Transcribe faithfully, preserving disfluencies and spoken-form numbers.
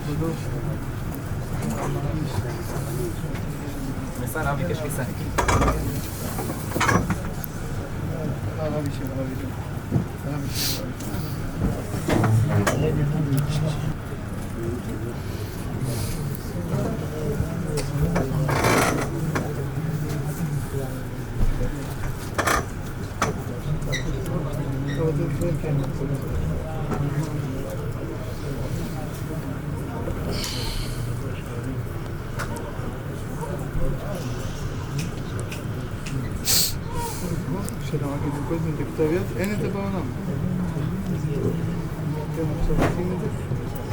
Mesaj Ravi, kešli se. Ravi się, Ravi się. Ravi się, כשלמדתי כל הזמן בכתב יד, אין את זה בעולם. כן, עכשיו עושים את זה.